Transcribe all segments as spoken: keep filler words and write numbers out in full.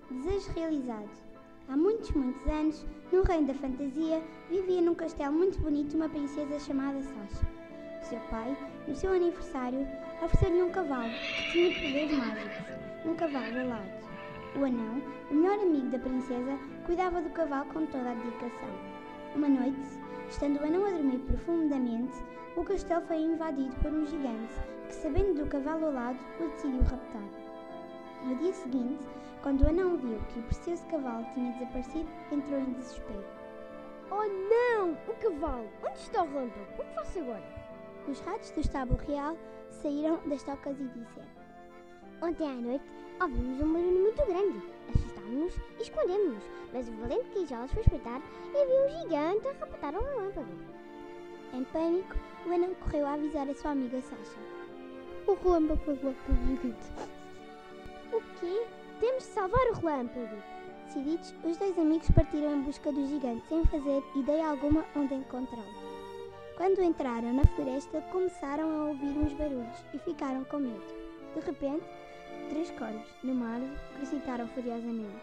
Desejo realizado. Há muitos, muitos anos, no reino da fantasia, vivia num castelo muito bonito uma princesa chamada Sasha. O seu pai, no seu aniversário, ofereceu-lhe um cavalo que tinha poderes mágicos, um cavalo alado. O anão, o melhor amigo da princesa, cuidava do cavalo com toda a dedicação. Uma noite, estando o anão a dormir profundamente, o castelo foi invadido por um gigante que, sabendo do cavalo alado, o decidiu raptar. No dia seguinte, quando o anão viu que o precioso cavalo tinha desaparecido, entrou em desespero. Oh não! O cavalo! Onde está o relâmpago? O que faço agora? Os ratos do estábulo real saíram das tocas e disseram: Ontem à noite ouvimos um barulho muito grande. Assustámos-nos e escondemos-nos, mas o valente Quijolas foi espreitar e viu um gigante a raptar um relâmpago. Em pânico, o anão correu a avisar a sua amiga Sasha. O relâmpago foi logo pelo gigante. O quê? Temos de salvar o relâmpago. Decididos, os dois amigos partiram em busca do gigante sem fazer ideia alguma onde encontrá-lo. Quando entraram na floresta, começaram a ouvir uns barulhos e ficaram com medo. De repente, três corvos, numa árvore, recitaram furiosamente.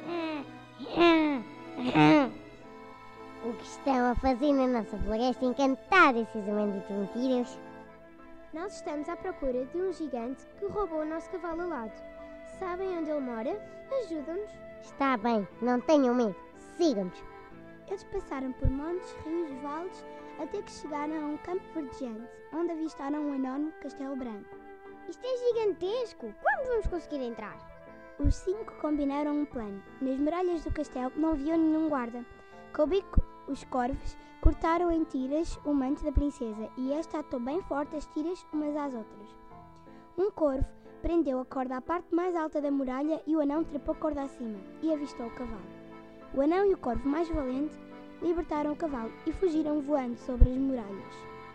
O que estão a fazer na nossa floresta encantada, esses benditos mentiras? Nós estamos à procura de um gigante que roubou o nosso cavalo alado. Sabem onde ele mora? Ajudam-nos. Está bem, não tenham medo. Sigam-nos. Eles passaram por montes, rios, vales, até que chegaram a um campo verdejante, onde avistaram um enorme castelo branco. Isto é gigantesco! Como vamos conseguir entrar? Os cinco combinaram um plano. Nas muralhas do castelo não viam nenhum guarda. Com o bico, os corvos cortaram em tiras o manto da princesa e esta atou bem forte as tiras umas às outras. Um corvo prendeu a corda à parte mais alta da muralha e o anão trepou a corda acima e avistou o cavalo. O anão e o corvo mais valente libertaram o cavalo e fugiram voando sobre as muralhas.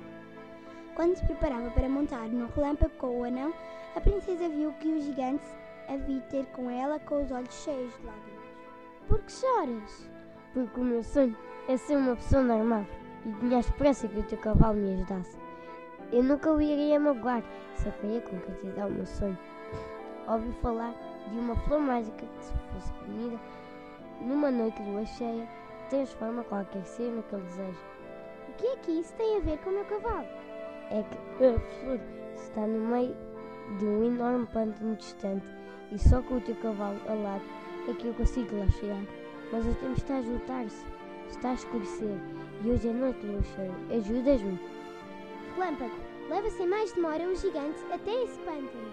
Quando se preparava para montar no relâmpago com o anão, a princesa viu que o gigante havia de ter com ela com os olhos cheios de lágrimas. Por que choras? Porque o meu sonho é ser uma pessoa normal e tinha a esperança que o teu cavalo me ajudasse. Eu nunca o iria magoar, só queria concretizar o meu sonho. Ouvi falar de uma flor mágica que, se fosse comida, numa noite de lua cheia, transforma qualquer ser no que ele deseja. O que é que isso tem a ver com o meu cavalo? É que a flor está no meio de um enorme pântano distante e só com o teu cavalo alado é que eu consigo lá chegar. Mas o tempo está a juntar-se, está a escurecer e hoje é noite de lua cheia. Ajudas-me? Relâmpago, leva sem mais demora o gigante até esse pântano.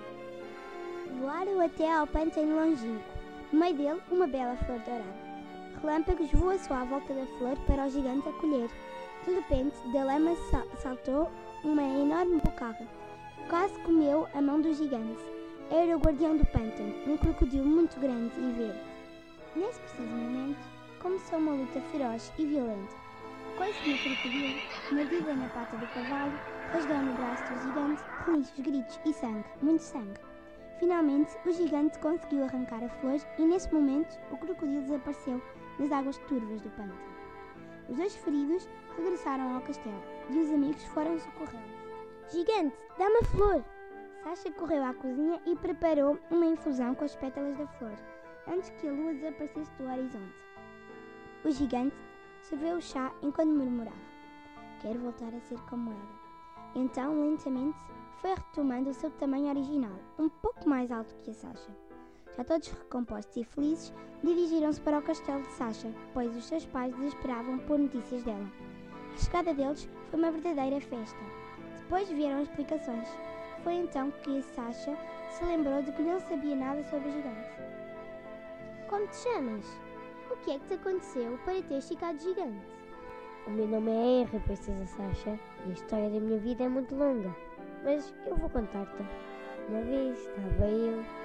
Voaram até ao pântano longínquo. No meio dele, uma bela flor dourada. Relâmpago esvoaçou à volta da flor para o gigante acolher. De repente, da lama saltou uma enorme bocarra. Quase comeu a mão do gigante. Era o guardião do pântano, um crocodilo muito grande e verde. Nesse preciso momento, começou uma luta feroz e violenta. Coice no crocodilo, mordida na pata do cavalo, rasgou no braço do gigante, relinchos, gritos e sangue, muito sangue. Finalmente, o gigante conseguiu arrancar a flor e, nesse momento, o crocodilo desapareceu nas águas turvas do pântano. Os dois feridos regressaram ao castelo e os amigos foram socorrê-los. Gigante, dá-me a flor! Sasha correu à cozinha e preparou uma infusão com as pétalas da flor, antes que a lua desaparecesse do horizonte. O gigante serviu o chá enquanto murmurava: quero voltar a ser como era. Então, lentamente, foi retomando o seu tamanho original, um pouco mais alto que a Sasha. Já todos recompostos e felizes, dirigiram-se para o castelo de Sasha, pois os seus pais desesperavam por notícias dela. A chegada deles foi uma verdadeira festa. Depois vieram as explicações. Foi então que a Sasha se lembrou de que não sabia nada sobre o gigante. Como te chamas? O que é que te aconteceu para teres ficado gigante? O meu nome é Henry, princesa Sasha, e a história da minha vida é muito longa, mas eu vou contar-te. Uma vez estava eu